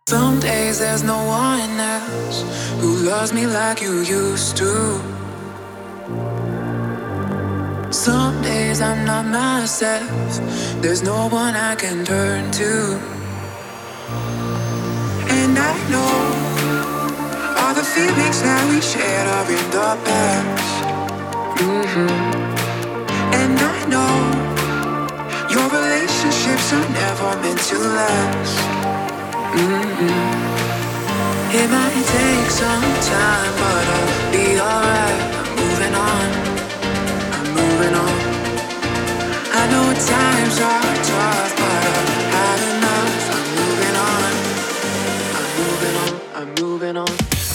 Some days there's no one else who loves me like you used to. Some days I'm not myself, there's no one I can turn to. And I know all the feelings that we shared are in the past. And I know your relationships are never meant to last. It might take some time, but I'll be alright. I'm moving on, I'm moving on. I know times are tough, but I've had enough. I'm moving on, I'm moving on, I'm moving on.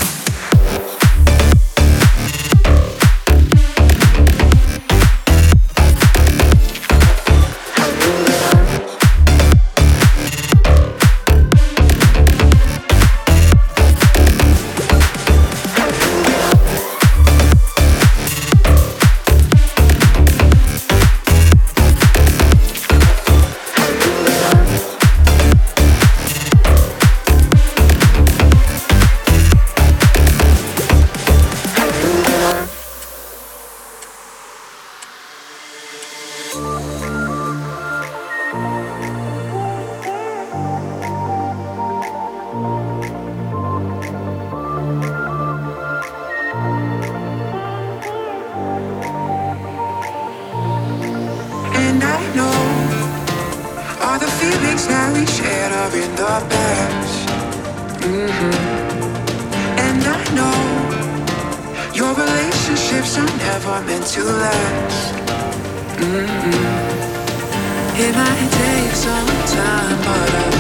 And I know all the feelings that we shared are in the past. And I know your relationships are never meant to last. It might take some time, but